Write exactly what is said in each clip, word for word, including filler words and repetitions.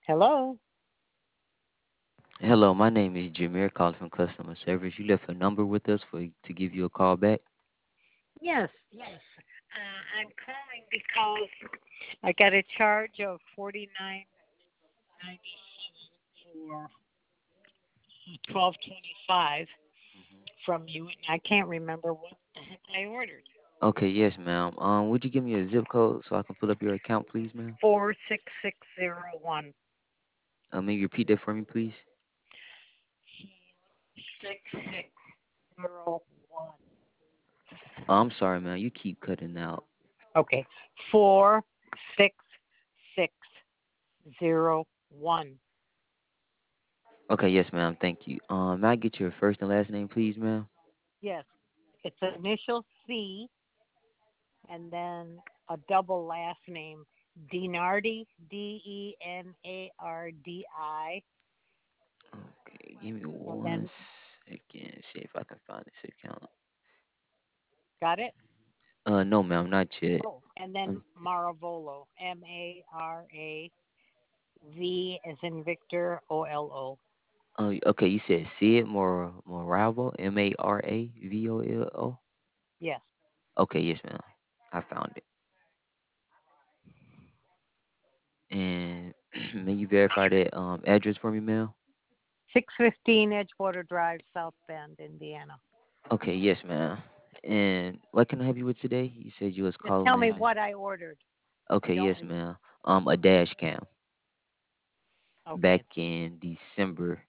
Hello? Hello, my name is Jameer calling from customer service. You left a number with us for to give you a call back. Yes, yes. Uh, I'm calling because I got a charge of forty nine ninety for twelve twenty five from you, and I can't remember what the heck I ordered. Okay, yes, ma'am. Um, would you give me a zip code so I can pull up your account, please, ma'am? Four six six zero one Uh, maybe repeat that for me, please. six six zero one. Oh, I'm sorry, ma'am. You keep cutting out. Okay, four six six zero one. Okay, yes, ma'am. Thank you. Um, may I get your first and last name, please, ma'am? Yes, it's initial C and then a double last name, Denardi, D E N A R D I, Okay, give me and one then second. See if I can find this account. got it? Uh, no, ma'am, not yet. Oh, and then Um, Maravolo, M A R A V as in Victor, O L O. oh, okay. You said Sid Mor Moravo, M A R A V O L O. Yes, Okay, yes, ma'am. I found it. And may you verify that um address for me, ma'am? six fifteen Edgewater Drive, South Bend, Indiana. Okay, yes, ma'am. And what can I help you with today? You said you was Just tell calling me in. what I ordered. Okay, Don't yes, re- ma'am. Um, a dash cam okay, back in December,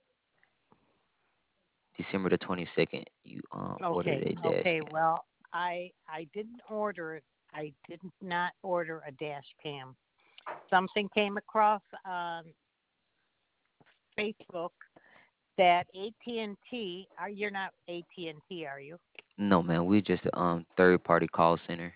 December the twenty second. You um ordered okay, a dash okay. cam. Well, I I didn't order it. I did not order a dash cam. Something came across on Facebook that A T and T, are you're not A T and T, are you? No, man, we're just a um third party call center.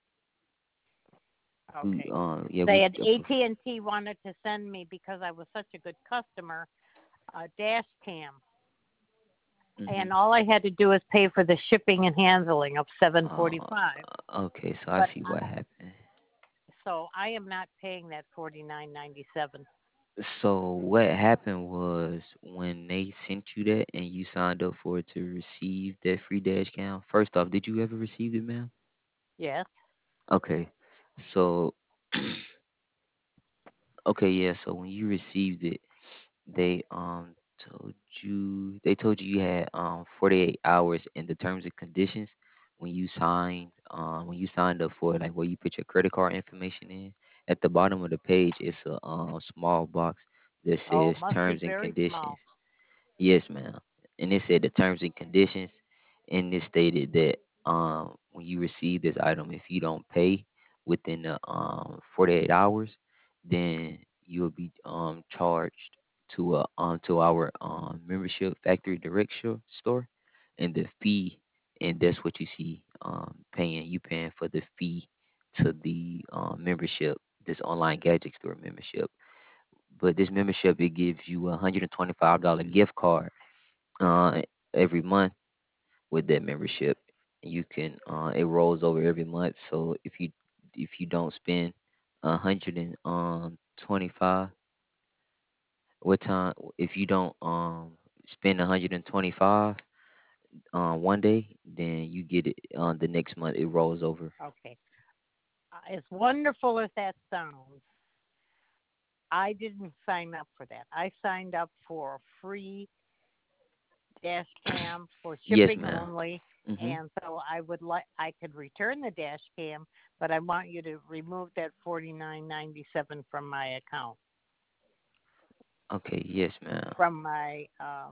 We Okay. um yeah They we had uh, pref- A T and T wanted to send me because I was such a good customer a dash cam, mhm. and all I had to do was pay for the shipping and handling of Uh, seven forty-five. okay, so I But see what I, happened. so I am not paying that forty-nine ninety-seven. So what happened was when they sent you that and you signed up for it to receive that free dash cam. First off, did you ever receive it, ma'am? Yes. Okay. So okay, yeah, so when you received it, they um told you they told you you had um forty-eight hours in the terms and conditions when you signed um when you signed up for it, like where you put your credit card information in. At the bottom of the page, it's a um small box that Oh, says must be terms and very small. conditions. Yes, ma'am. And it said the terms and conditions, and it stated that um when you receive this item, if you don't pay within the um forty-eight hours, then you'll be um charged to a um to our um membership factory direct sho- store, and the fee, and that's what you see um paying. You paying for the fee to the um membership, this online gadget store membership. But this membership, it gives you a hundred and twenty-five dollar gift card uh, every month with that membership. You can uh, it rolls over every month. So if you if you don't spend a hundred and um twenty five, what time? If you don't um spend a hundred and twenty five uh, one day, then you get it on the next month. It rolls over. Okay. Uh, as wonderful as that sounds, I didn't sign up for that. I signed up for a free dash cam for Yes, shipping ma'am. only. Mm-hmm. And so I would like I could return the dash cam, but I want you to remove that forty nine ninety seven from my account, Okay. Yes, ma'am. from my uh,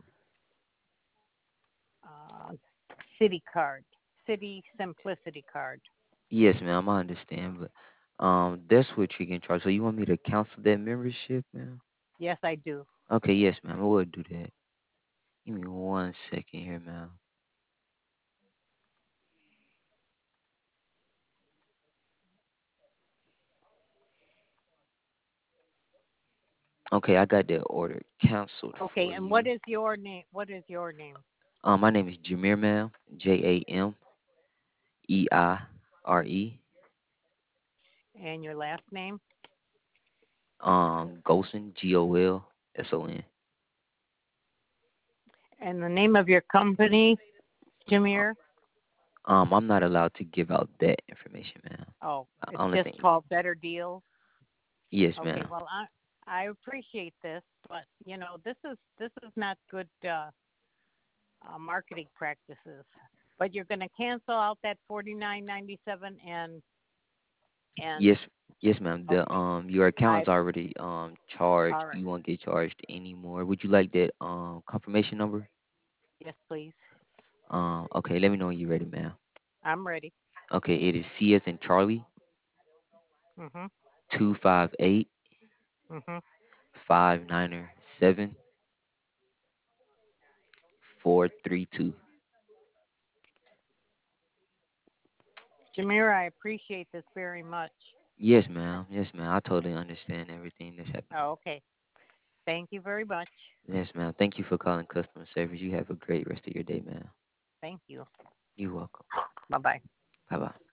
uh, city card, city simplicity card. Yes, ma'am. I understand, but um, that's what you can charge. So you want me to cancel that membership, ma'am? Yes, I do. Okay, yes, ma'am. I will do that. Give me one second here, ma'am. Okay, I got that order canceled Okay, for and what you. is your name? What is your name Um, my name is Jameer, ma'am. J A M E I R E. and your last name? Um, Golson, G O L S O N. And the name of your company, Uh, Jameer? Um, I'm not allowed to give out that information, ma'am. Oh, Uh, it's Only just thing, called Better Deals. yes, Okay, ma'am. well, I I appreciate this, but you know, this is this is not good uh, uh, marketing practices. But you're going to cancel out that forty nine ninety seven and and Yes, yes, ma'am. The okay, um, your I account's already um charged. all right. You won't get charged anymore. Would you like that um confirmation number? Yes, please. Um, okay, let me know when you're ready, ma'am. I'm ready. Okay, it is C as in Charlie, Mhm. two five eight Mhm. five niner seven four three two. Jameer, I appreciate this very much. Yes, ma'am. Yes, ma'am. I totally understand everything that's happening. Oh, okay. Thank you very much. Yes, ma'am. Thank you for calling customer service. You have a great rest of your day, ma'am. Thank you. You're welcome. Bye bye. Bye bye.